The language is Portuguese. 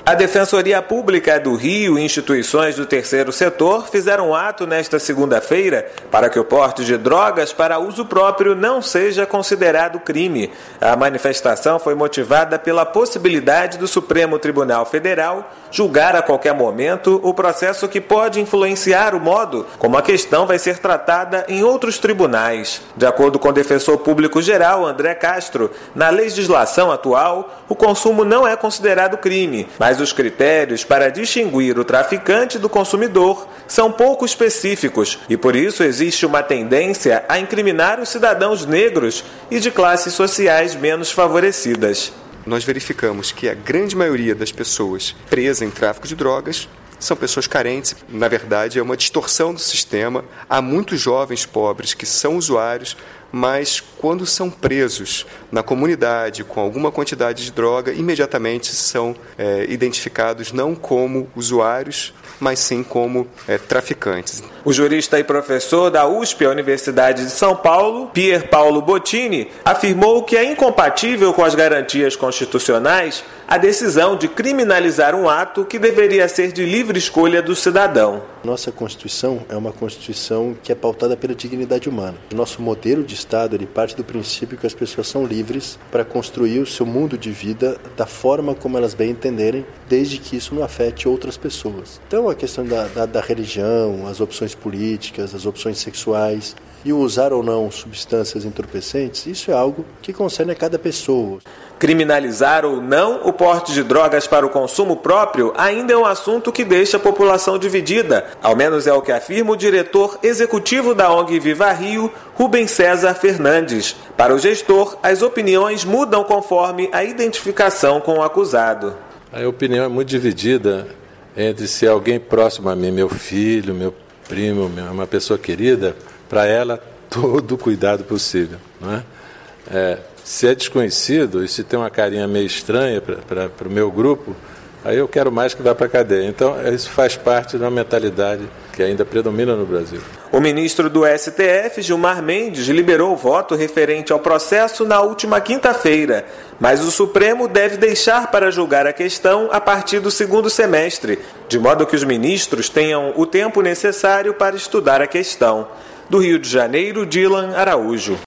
A Defensoria Pública do Rio e instituições do terceiro setor fizeram um ato nesta segunda-feira para que o porte de drogas para uso próprio não seja considerado crime. A manifestação foi motivada pela possibilidade do Supremo Tribunal Federal julgar a qualquer momento o processo que pode influenciar o modo como a questão vai ser tratada em outros tribunais. De acordo com o defensor público geral, André Castro, na legislação atual, o consumo não é considerado crime, mas os critérios para distinguir o traficante do consumidor são pouco específicos e, por isso, existe uma tendência a incriminar os cidadãos negros e de classes sociais menos favorecidas. Nós verificamos que a grande maioria das pessoas presas em tráfico de drogas são pessoas carentes. Na verdade, é uma distorção do sistema. Há muitos jovens pobres que são usuários, mas quando são presos na comunidade com alguma quantidade de droga, imediatamente são identificados não como usuários, mas sim como traficantes. O jurista e professor da USP, a Universidade de São Paulo, Pier Paolo Bottini, afirmou que é incompatível com as garantias constitucionais a decisão de criminalizar um ato que deveria ser de livre escolha do cidadão. Nossa Constituição é uma Constituição que é pautada pela dignidade humana. O nosso modelo de Estado ele parte do princípio que as pessoas são livres para construir o seu mundo de vida da forma como elas bem entenderem, desde que isso não afete outras pessoas. Então a questão da religião, as opções políticas, as opções sexuais e o usar ou não substâncias entorpecentes, isso é algo que concerne a cada pessoa. Criminalizar ou não o porte de drogas para o consumo próprio ainda é um assunto que deixa a população dividida. Ao menos é o que afirma o diretor executivo da ONG Viva Rio, Rubens César Fernandes. Para o gestor, as opiniões mudam conforme a identificação com o acusado. A opinião é muito dividida entre se alguém próximo a mim, meu filho, meu primo, uma pessoa querida, para ela todo o cuidado possível, não é? Se é desconhecido e se tem uma carinha meio estranha para o meu grupo, aí eu quero mais que vá para a cadeia. Então, isso faz parte da mentalidade que ainda predomina no Brasil. O ministro do STF, Gilmar Mendes, liberou o voto referente ao processo na última quinta-feira, mas o Supremo deve deixar para julgar a questão a partir do segundo semestre, de modo que os ministros tenham o tempo necessário para estudar a questão. Do Rio de Janeiro, Dylan Araújo.